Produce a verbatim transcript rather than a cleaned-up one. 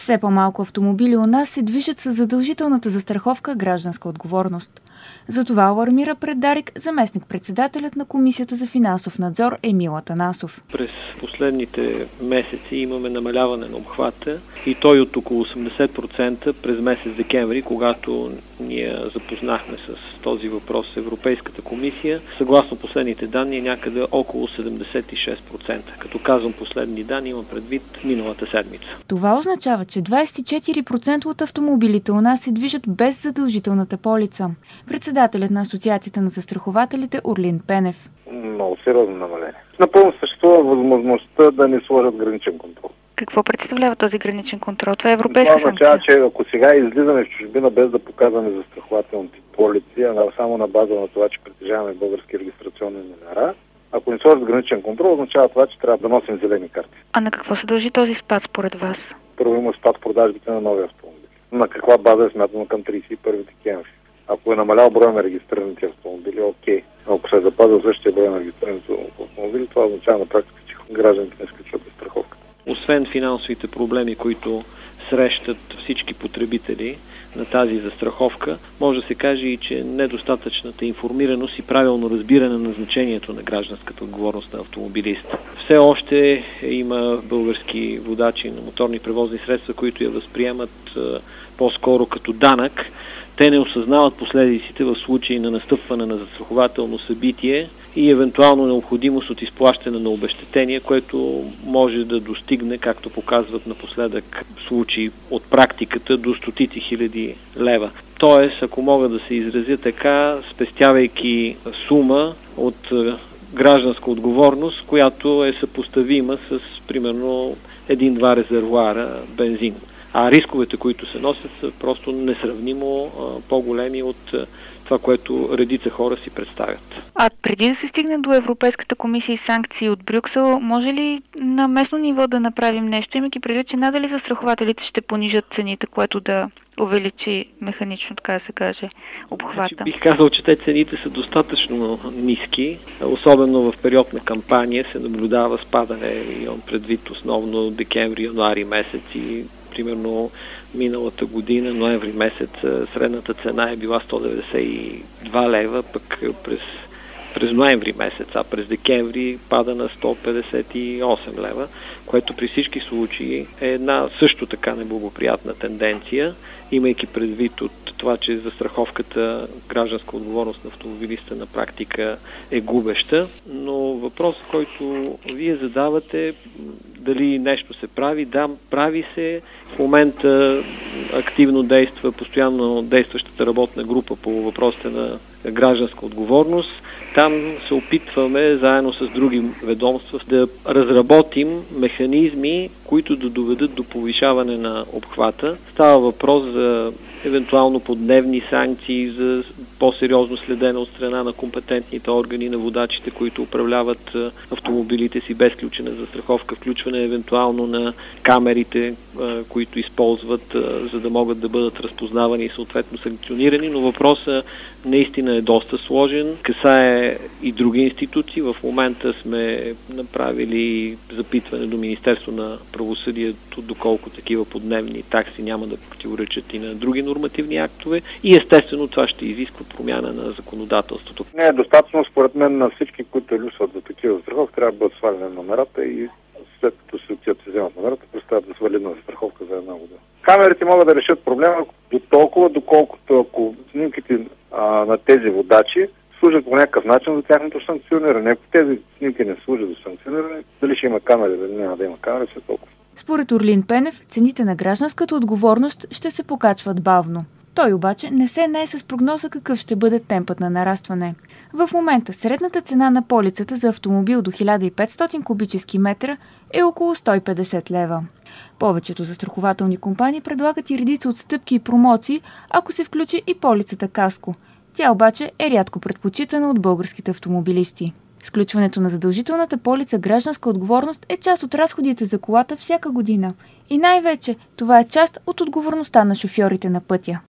Все по-малко автомобили у нас се движат с задължителната застраховка гражданска отговорност. Затова алармира пред Дарик заместник-председателят на Комисията за финансов надзор Емил Атанасов. През последните месеци имаме намаляване на обхвата и той от около осемдесет процента през месец декември, когато ние запознахме с този въпрос с Европейската комисия. Съгласно последните данни е някъде около седемдесет и шест процента. Като казвам последни данни, имам предвид миналата седмица. Това означава, че двадесет и четири процента от автомобилите у нас се движат без задължителната полица. Председателят на Асоциацията на застрахователите Орлин Пенев. Много сериозно намаление. Напълно съществува възможността да не сложат граничен контрол. Какво представлява този граничен контрол? Това е европейска санкция. Това означава, че ако сега излизаме в чужбина без да показваме застрахователните полици, а само на база на това, че притежаваме български регистрационни номера, ако не сложат граничен контрол, означава това, че трябва да носим зелени карти. А на какво се дължи този спад според вас? Първо има спад в продажбите на нови автомобили. На каква база е смятано към тридесет и първи декември? Ако е намалял броя на регистрираните автомобили, окей. Ако се е запазил същия брой на регистрираните автомобили, това означава на практика, че гражданите не изключват застраховката. Освен финансовите проблеми, които срещат всички потребители на тази застраховка, може да се каже и, че недостатъчната информираност и правилно разбиране на значението на гражданската отговорност на автомобилиста. Все още има български водачи на моторни превозни средства, които я възприемат по-скоро като данък. Те не осъзнават последиците в случай на настъпване на застрахователно събитие и евентуално необходимост от изплащане на обезщетение, което може да достигне, както показват напоследък случаи от практиката, до стотици хиляди лева. Тоест, ако мога да се изразя така, спестявайки сума от гражданска отговорност, която е съпоставима с примерно един-два резервоара бензин. А рисковете, които се носят, са просто несравнимо а, по-големи от а, това, което редица хора си представят. А преди да се стигне до Европейската комисия и санкции от Брюксел, може ли на местно ниво да направим нещо, имайки предвид, че надали застрахователите ще понижат цените, което да увеличи механично, така да се каже, обхвата? Значи, бих казал, че те цените са достатъчно ниски, особено в период на кампания се наблюдава спадане, имам предвид основно декември, януари месец и примерно миналата година, ноември месец, средната цена е била сто деветдесет и два лева, пък през, през ноември месец, а през декември пада на сто петдесет и осем лева, което при всички случаи е една също така неблагоприятна тенденция, имайки предвид от това, че застраховката гражданска отговорност на автомобилиста на практика е губеща, но въпросът, който вие задавате, дали нещо се прави, да, прави се. В момента активно действа постоянно действащата работна група по въпросите на гражданска отговорност. Там се опитваме заедно с други ведомства да разработим механизми, които да доведат до повишаване на обхвата. Става въпрос за евентуално подневни санкции, за по-сериозно следене от страна на компетентните органи на водачите, които управляват автомобилите си без включена застраховка, включване евентуално на камерите, които използват, за да могат да бъдат разпознавани и съответно санкционирани, но въпросът наистина е доста сложен. Касае и други институции. В момента сме направили запитване до Министерство на правосъдието, доколко такива подневни такси няма да противоречат и на други нормативни актове и естествено това ще изисква промяна на законодателството. Не е достатъчно, според мен, на всички, които люсват за такива застраховки, трябва да бъдат свалени на номерата и след като се отиват и вземат номерата, представят да свали на застраховка за една година. Камерите могат да решат проблема до толкова, доколкото ако снимките а, на тези водачи служат по някакъв начин за тяхното санкциониране. Ако тези снимки не служат за санкциониране, дали ще има камери, дали няма да има камери, все толкова. Според Орлин Пенев, цените на гражданската отговорност ще се покачват бавно. Той обаче не се нае с прогноза какъв ще бъде темпът на нарастване. В момента средната цена на полицата за автомобил до хиляда и петстотин кубически метра е около сто и петдесет лева. Повечето застрахователни компании предлагат и редица отстъпки и промоции, ако се включи и полицата Каско. Тя обаче е рядко предпочитана от българските автомобилисти. Сключването на задължителната полица гражданска отговорност е част от разходите за колата всяка година. И най-вече това е част от отговорността на шофьорите на пътя.